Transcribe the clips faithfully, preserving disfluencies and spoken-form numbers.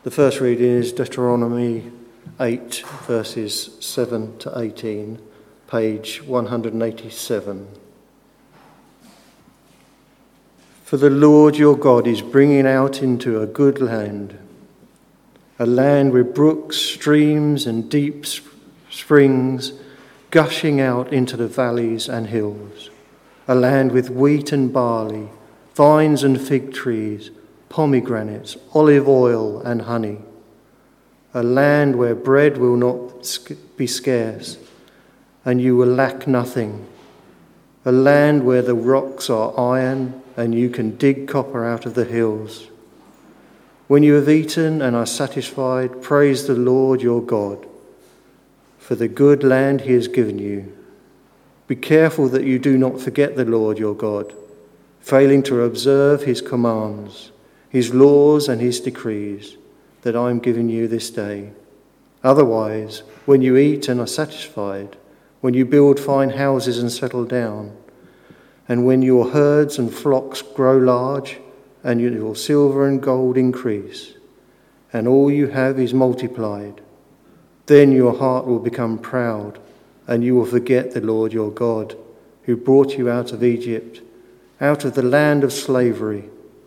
The first reading is Deuteronomy eight, verses seven to eighteen, page one hundred eighty-seven. For the Lord your God is bringing out into a good land, a land with brooks, streams, and deep springs gushing out into the valleys and hills, a land with wheat and barley, vines and fig trees, pomegranates, olive oil and honey, a land where bread will not be scarce and you will lack nothing, a land where the rocks are iron and you can dig copper out of the hills. When you have eaten and are satisfied, praise the Lord your God for the good land he has given you. Be careful that you do not forget the Lord your God, failing to observe his commands, his laws and his decrees that I am giving you this day. Otherwise, when you eat and are satisfied, when you build fine houses and settle down, and when your herds and flocks grow large, and your silver and gold increase, and all you have is multiplied, then your heart will become proud, and you will forget the Lord your God, who brought you out of Egypt, out of the land of slavery.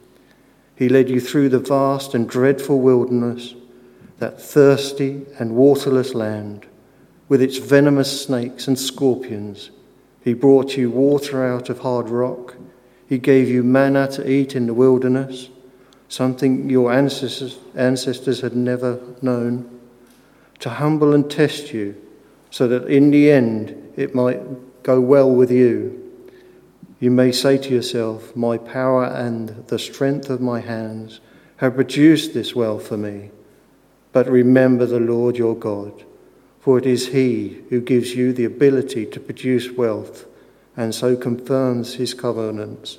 He led you through the vast and dreadful wilderness, that thirsty and waterless land, with its venomous snakes and scorpions. He brought you water out of hard rock. He gave you manna to eat in the wilderness, something your ancestors, ancestors had never known, to humble and test you, so that in the end it might go well with you. You may say to yourself, my power and the strength of my hands have produced this wealth for me. But remember the Lord your God, for it is he who gives you the ability to produce wealth and so confirms his covenants,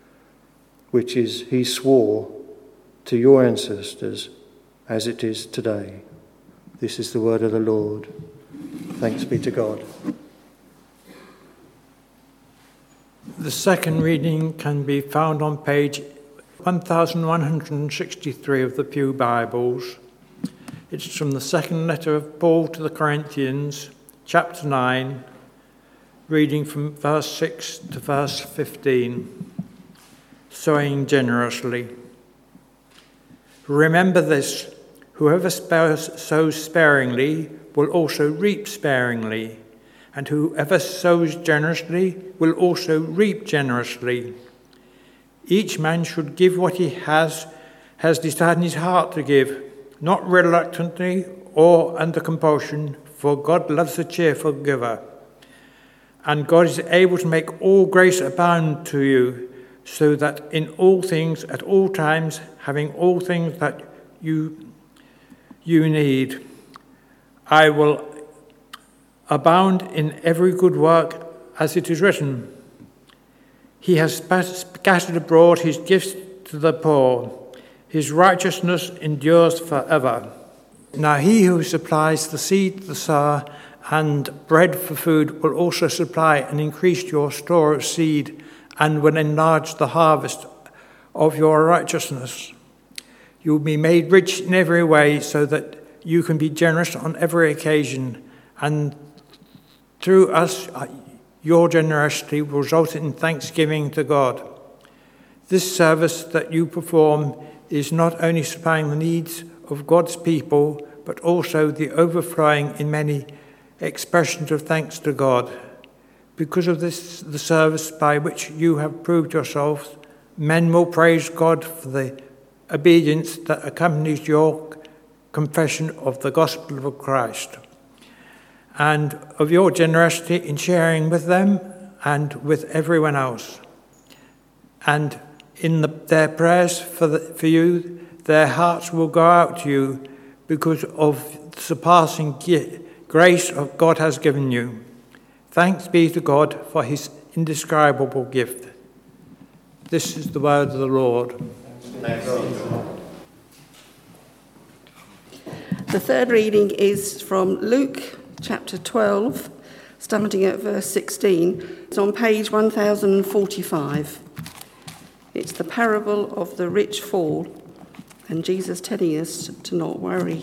which is he swore to your ancestors as it is today. This is the word of the Lord. Thanks be to God. The second reading can be found on page one thousand one hundred sixty-three of the Pew Bibles. It's from the second letter of Paul to the Corinthians, chapter nine, reading from verse six to verse fifteen. Sowing generously. Remember this, whoever sows sparingly will also reap sparingly, and whoever sows generously will also reap generously. Each man should give what he has, has decided in his heart to give, not reluctantly or under compulsion, for God loves a cheerful giver. And God is able to make all grace abound to you, so that in all things, at all times, having all things that you, you need, I will abound in every good work, as it is written, he has scattered abroad his gifts to the poor. His righteousness endures forever. Now he who supplies the seed to the sower and bread for food will also supply and increase your store of seed and will enlarge the harvest of your righteousness. You will be made rich in every way so that you can be generous on every occasion, and through us your generosity will result in thanksgiving to God. This service that you perform is not only supplying the needs of God's people, but also the overflowing in many expressions of thanks to God. Because of this, the service by which you have proved yourselves, men will praise God for the obedience that accompanies your confession of the gospel of Christ, and of your generosity in sharing with them and with everyone else. And in the, their prayers for, the, for you, their hearts will go out to you because of the surpassing grace of God has given you. Thanks be to God for his indescribable gift. This is the word of the Lord. The third reading is from Luke chapter twelve, starting at verse sixteen. It's on page one thousand forty-five. It's the parable of the rich fool, And Jesus telling us to not worry.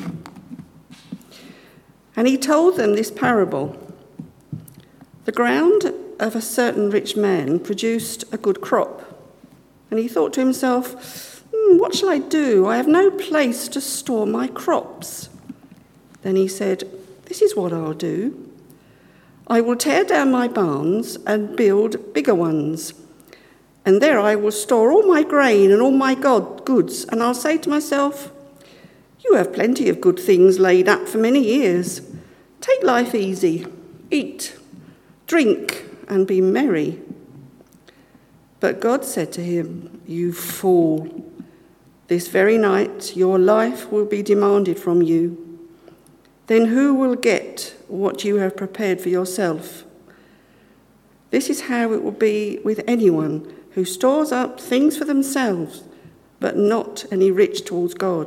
And he told them this parable. The ground of a certain rich man produced a good crop. And he thought to himself, hmm, what shall I do? I have no place to store my crops. Then he said, this is what I'll do. I will tear down my barns and build bigger ones. And there I will store all my grain and all my god goods. And I'll say to myself, you have plenty of good things laid up for many years. Take life easy, eat, drink, and be merry. But God said to him, you fool, this very night your life will be demanded from you. Then who will get what you have prepared for yourself? This is how it will be with anyone who stores up things for themselves, but not any rich towards God.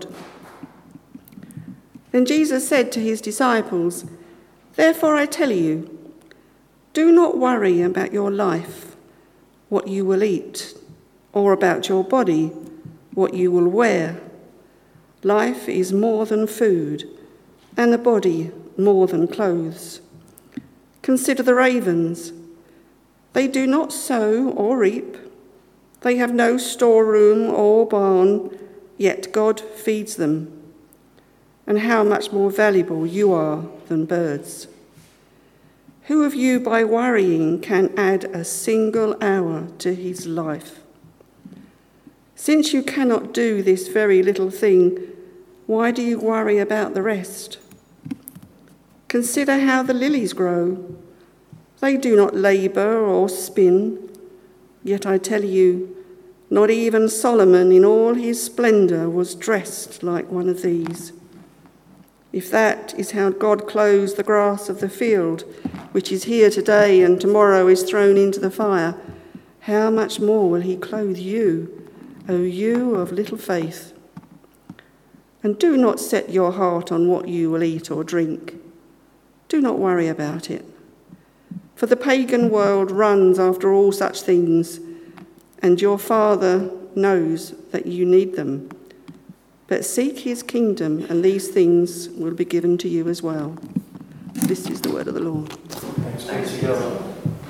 Then Jesus said to his disciples, therefore I tell you, do not worry about your life, what you will eat, or about your body, what you will wear. Life is more than food, and the body more than clothes. Consider the ravens. They do not sow or reap. They have no storeroom or barn, yet God feeds them. And how much more valuable you are than birds. Who of you by worrying can add a single hour to his life? Since you cannot do this very little thing, why do you worry about the rest? Consider how the lilies grow. They do not labour or spin. Yet I tell you, not even Solomon in all his splendour was dressed like one of these. If that is how God clothes the grass of the field, which is here today and tomorrow is thrown into the fire, how much more will he clothe you, O you of little faith? And do not set your heart on what you will eat or drink. Do not worry about it. For the pagan world runs after all such things, and your Father knows that you need them. But seek his kingdom, and these things will be given to you as well. This is the word of the Lord. Thanks be to God.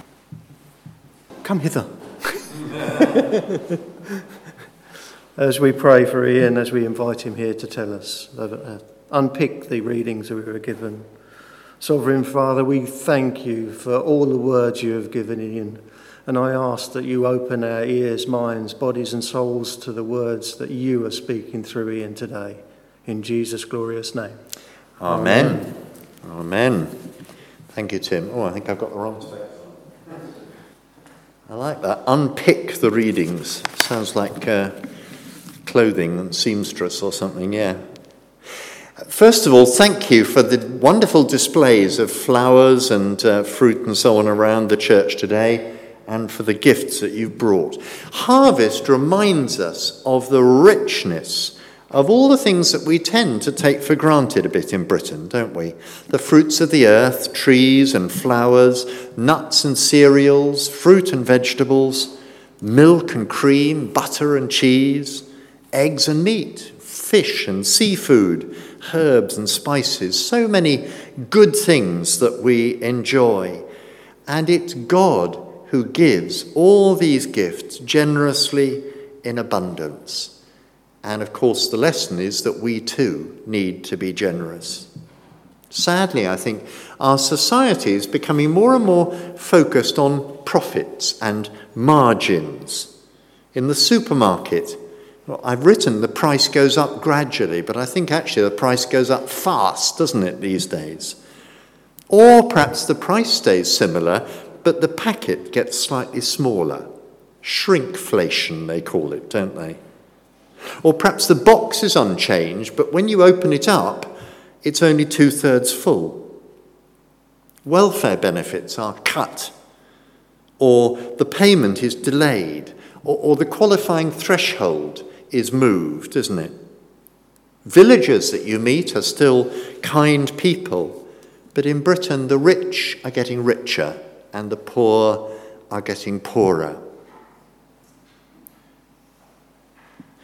Come hither. As we pray for Ian, as we invite him here to tell us, uh, unpick the readings that we were given. Sovereign Father, we thank you for all the words you have given Ian. And I ask that you open our ears, minds, bodies and souls to the words that you are speaking through Ian today. In Jesus' glorious name. Amen. Amen. Amen. Thank you, Tim. Oh, I think I've got the wrong text. I like that. Unpick the readings. Sounds like uh, clothing and seamstress or something, yeah. First of all, thank you for the wonderful displays of flowers and uh, fruit and so on around the church today, and for the gifts that you've brought. Harvest reminds us of the richness of all the things that we tend to take for granted a bit in Britain, don't we? The fruits of the earth, trees and flowers, nuts and cereals, fruit and vegetables, milk and cream, butter and cheese, eggs and meat, fish and seafood, herbs and spices, so many good things that we enjoy. And it's God who gives all these gifts generously in abundance. And of course, the lesson is that we too need to be generous. Sadly, I think our society is becoming more and more focused on profits and margins. In the supermarket, well, I've written the price goes up gradually, but I think actually the price goes up fast, doesn't it, these days? Or perhaps the price stays similar, but the packet gets slightly smaller. Shrinkflation, they call it, don't they? Or perhaps the box is unchanged, but when you open it up, it's only two-thirds full. Welfare benefits are cut, or the payment is delayed, or, or the qualifying threshold is moved, isn't it? Villagers that you meet are still kind people, but in Britain the rich are getting richer and the poor are getting poorer.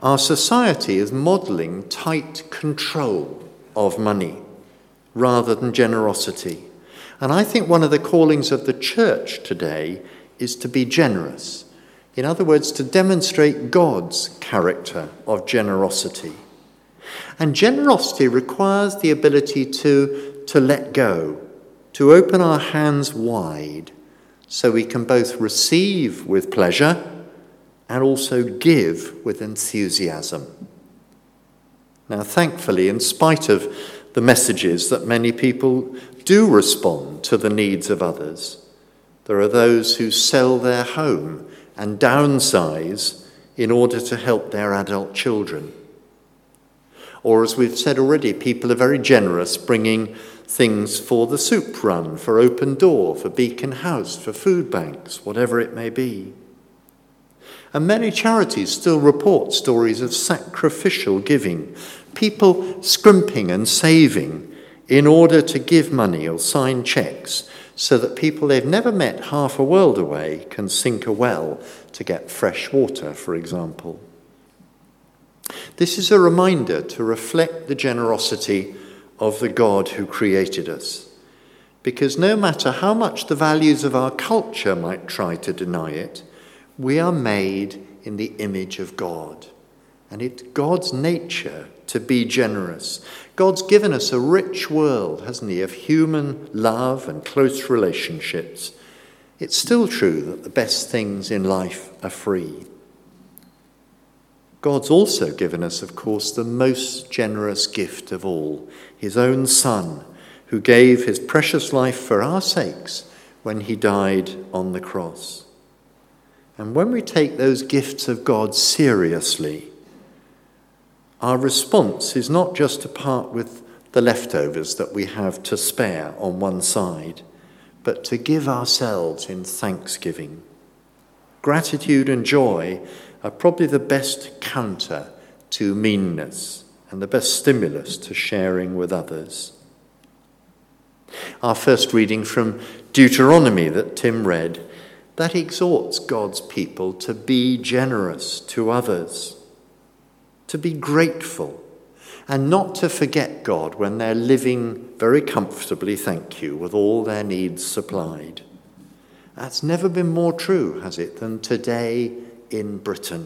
Our society is modelling tight control of money rather than generosity. And I think one of the callings of the church today is to be generous. In other words, to demonstrate God's character of generosity. And generosity requires the ability to, to let go, to open our hands wide, so we can both receive with pleasure and also give with enthusiasm. Now, thankfully, in spite of the messages that many people do respond to the needs of others, there are those who sell their home and downsize in order to help their adult children. Or, as we've said already, people are very generous, bringing things for the soup run, for Open Door, for Beacon House, for food banks, whatever it may be. And many charities still report stories of sacrificial giving, people scrimping and saving in order to give money or sign cheques so that people they've never met half a world away can sink a well to get fresh water, for example. This is a reminder to reflect the generosity of the God who created us. Because no matter how much the values of our culture might try to deny it, we are made in the image of God. And it's God's nature to be generous. God's given us a rich world, hasn't he, of human love and close relationships. It's still true that the best things in life are free. God's also given us, of course, the most generous gift of all, his own Son, who gave his precious life for our sakes when he died on the cross. And when we take those gifts of God seriously, our response is not just to part with the leftovers that we have to spare on one side, but to give ourselves in thanksgiving. Gratitude and joy are probably the best counter to meanness and the best stimulus to sharing with others. Our first reading from Deuteronomy that Tim read, that exhorts God's people to be generous to others, to be grateful, and not to forget God when they're living very comfortably, thank you, with all their needs supplied. That's never been more true, has it, than today in Britain.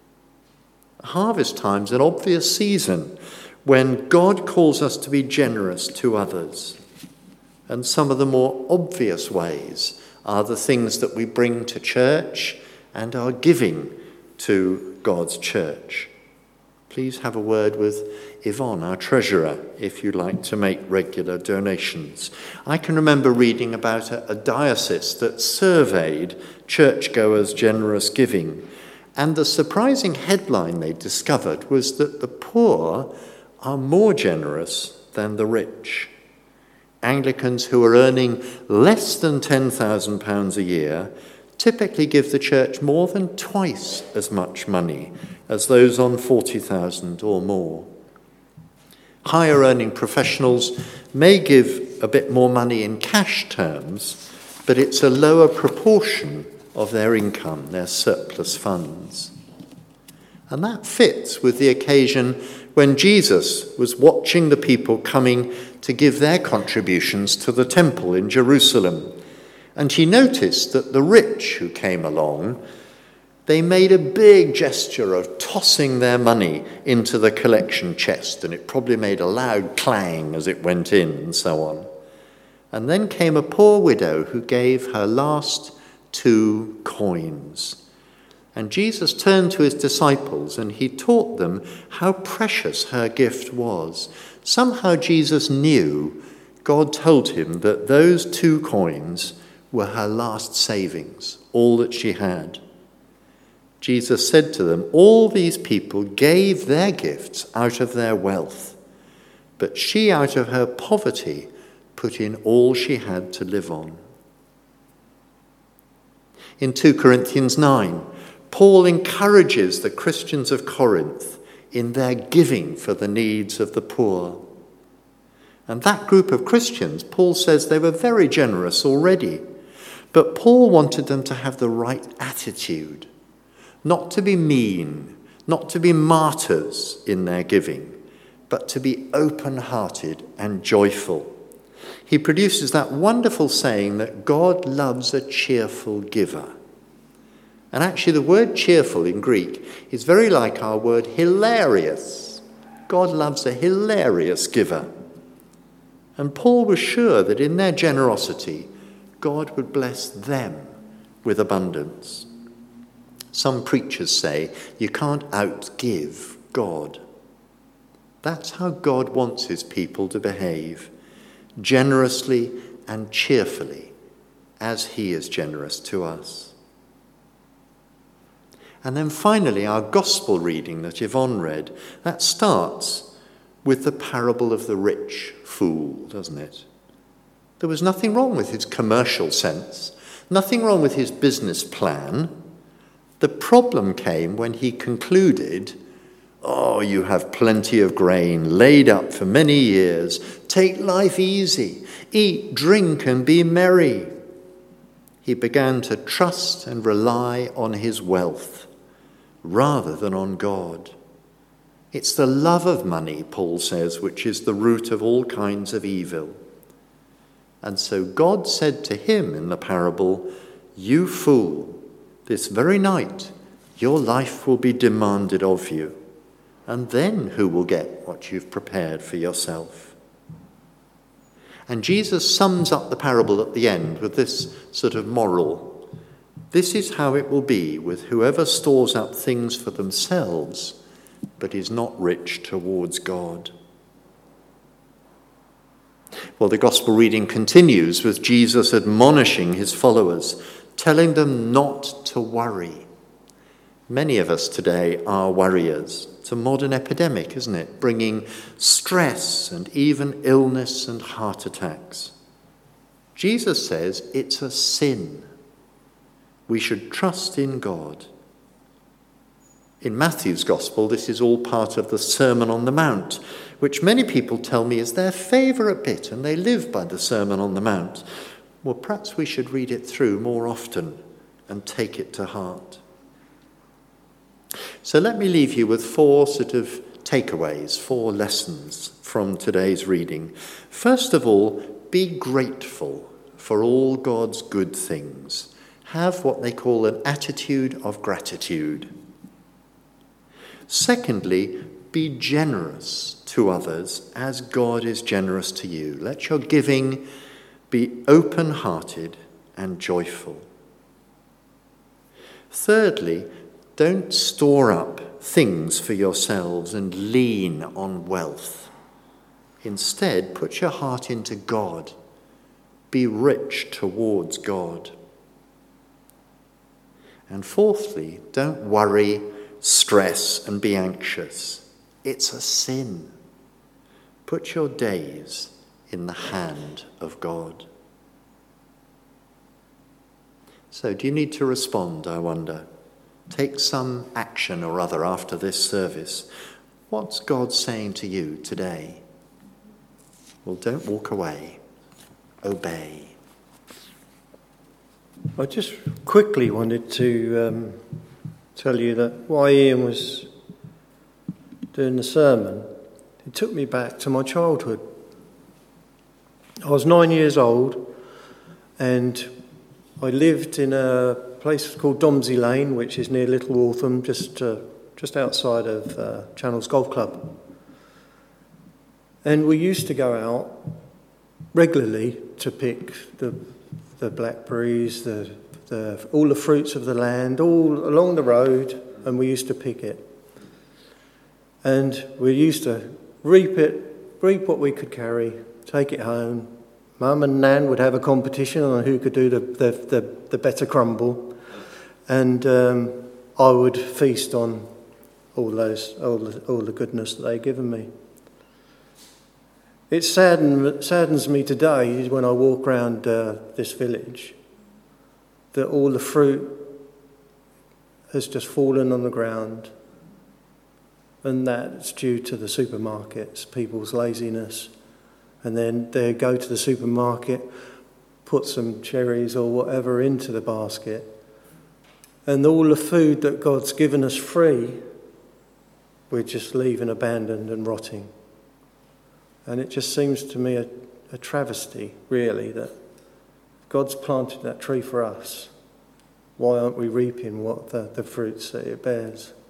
Harvest time's an obvious season when God calls us to be generous to others. And some of the more obvious ways are the things that we bring to church and are giving to God's church. Please have a word with Yvonne, our treasurer, if you'd like to make regular donations. I can remember reading about a, a diocese that surveyed churchgoers' generous giving, and the surprising headline they discovered was that the poor are more generous than the rich. Anglicans who are earning less than ten thousand pounds a year typically give the church more than twice as much money as those on forty thousand or more. Higher earning professionals may give a bit more money in cash terms, but it's a lower proportion of their income, their surplus funds. And that fits with the occasion when Jesus was watching the people coming to give their contributions to the temple in Jerusalem. And he noticed that the rich who came along, they made a big gesture of tossing their money into the collection chest, and it probably made a loud clang as it went in and so on. And then came a poor widow who gave her last two coins. And Jesus turned to his disciples and he taught them how precious her gift was. Somehow Jesus knew, God told him that those two coins were her last savings, all that she had. Jesus said to them, all these people gave their gifts out of their wealth, but she out of her poverty put in all she had to live on. In two Corinthians nine, Paul encourages the Christians of Corinth in their giving for the needs of the poor. And that group of Christians, Paul says they were very generous already, but Paul wanted them to have the right attitude, not to be mean, not to be martyrs in their giving, but to be open-hearted and joyful. He produces that wonderful saying that God loves a cheerful giver. And actually the word cheerful in Greek is very like our word hilarious. God loves a hilarious giver. And Paul was sure that in their generosity, God would bless them with abundance. Some preachers say you can't outgive God. That's how God wants his people to behave, generously and cheerfully, as he is generous to us. And then finally, our gospel reading that Yvonne read, that starts with the parable of the rich fool, doesn't it? There was nothing wrong with his commercial sense, nothing wrong with his business plan. The problem came when he concluded, oh, you have plenty of grain laid up for many years. Take life easy. Eat, drink, and be merry. He began to trust and rely on his wealth rather than on God. It's the love of money, Paul says, which is the root of all kinds of evil. And so God said to him in the parable, you fool, this very night your life will be demanded of you. And then who will get what you've prepared for yourself? And Jesus sums up the parable at the end with this sort of moral. This is how it will be with whoever stores up things for themselves, but is not rich towards God. Well, the gospel reading continues with Jesus admonishing his followers, telling them not to worry. Many of us today are worriers. It's a modern epidemic, isn't it? Bringing stress and even illness and heart attacks. Jesus says it's a sin. We should trust in God. In Matthew's Gospel, this is all part of the Sermon on the Mount, which many people tell me is their favourite bit, and they live by the Sermon on the Mount. Well, perhaps we should read it through more often and take it to heart. So let me leave you with four sort of takeaways, four lessons from today's reading. First of all, be grateful for all God's good things. Have what they call an attitude of gratitude. Secondly, be generous to others as God is generous to you. Let your giving be open-hearted and joyful. Thirdly, don't store up things for yourselves and lean on wealth. Instead, put your heart into God. Be rich towards God. And fourthly, don't worry, stress, and be anxious. It's a sin. Put your days in the hand of God. So, do you need to respond, I wonder? Take some action or other after this service. What's God saying to you today? Well, don't walk away. Obey. I just quickly wanted to um, tell you that while Ian was doing the sermon, it took me back to my childhood. I was nine years old and I lived in a place called Domsey Lane, which is near Little Waltham, just uh, just outside of uh, Channels Golf Club. And we used to go out regularly to pick the the blackberries, the, the all the fruits of the land, all along the road, and we used to pick it. And we used to reap it, reap what we could carry, take it home. Mum and Nan would have a competition on who could do the the, the, the better crumble, and um, I would feast on all those all the, all the goodness that they'd given me. It sadden, saddens me today when I walk around uh, this village that all the fruit has just fallen on the ground, and that's due to the supermarkets, people's laziness. And then they go to the supermarket, put some cherries or whatever into the basket, and all the food that God's given us free we're just leaving abandoned and rotting. And it just seems to me a, a travesty, really, that God's planted that tree for us. Why aren't we reaping what the, the fruits that it bears?